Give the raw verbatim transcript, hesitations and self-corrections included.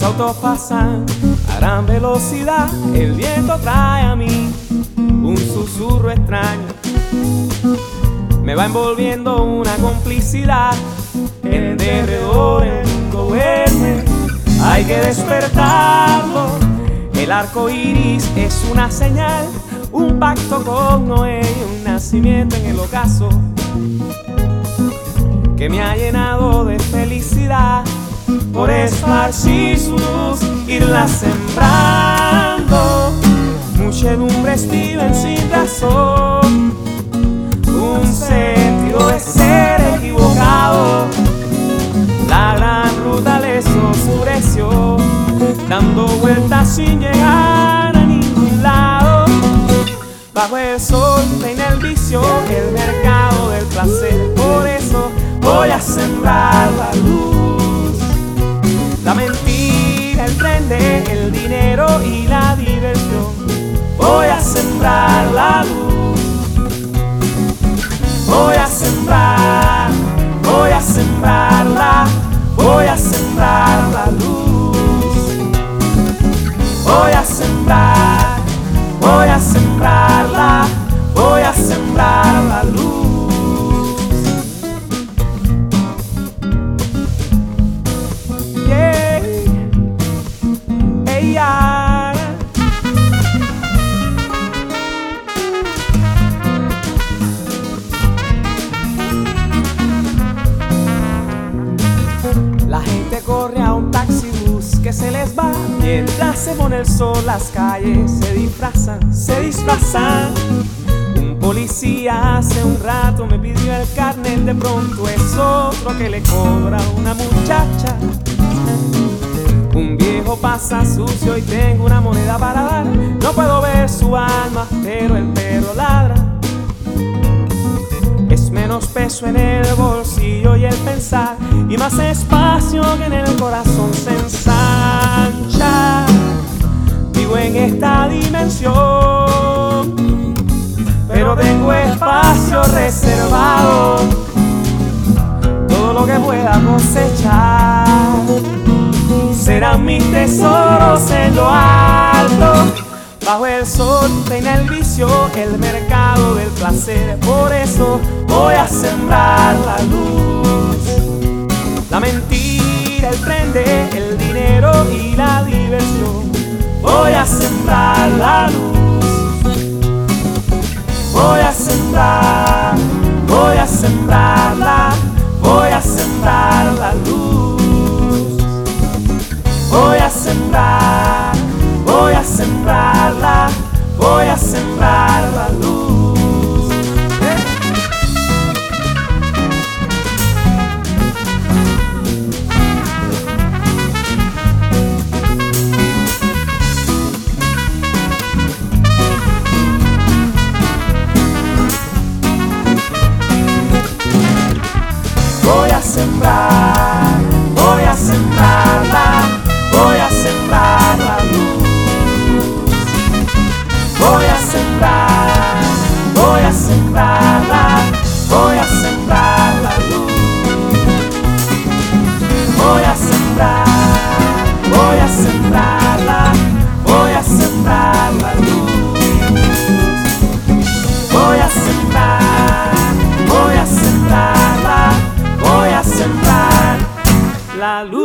Los autos pasan a gran velocidad, el viento trae a mí un susurro extraño. Me va envolviendo una complicidad, en derredor el mundo duerme, hay que despertarlo. El arco iris es una señal, un pacto con Noé y un nacimiento en el ocaso que me ha llenado de felicidad. Por esparcir su luz, irla sembrando, muchedumbres viven sin razón, un sentido de ser equivocado. La gran ruta les oscureció, dando vueltas sin llegar a ningún lado. Bajo el sol reina el vicio, el mercado del placer. Por eso voy a sembrar la luz, la mentira, el prende, el dinero y la diversión. Voy a sembrar la luz, voy a sembrar, voy a sembrarla, voy a sembrar la luz, voy a sembrar, voy a sembrarla, voy a sembrar la luz. La gente corre a un taxibús que se les va, mientras se pone el sol las calles se disfrazan, se disfrazan. Un policía hace un rato me pidió el carnet, de pronto es otro que le cobra a una muchacha. Un viejo pasa sucio y tengo una moneda para dar, no puedo ver su alma pero el perro ladra. Es menos peso en el bolsillo y el pensar, y más espacio que en el corazón se ensancha. Vivo en esta dimensión, pero tengo espacio reservado. Todo lo que pueda cosechar serán mis tesoros en lo alto. Bajo el sol reina el vicio, el mercado del placer. Por eso voy a sembrar la luz, la mentira, el prende, el dinero y la diversión. Voy a sembrar la luz, voy a sembrar, voy a sembrarla, voy a sembrar la luz, voy a sembrar, voy a sembrarla, voy a sembrar la luz. ¿Eh? Voy a sembrar, voy a sembrarla, voy a sembrar la luz. Voy a sembrar, voy a sembrarla, voy a sembrar la luz. Voy a sembrar, voy a sembrarla, voy a sembrar la luz. Voy a sembrar, voy a sembrarla, voy a sembrar la luz.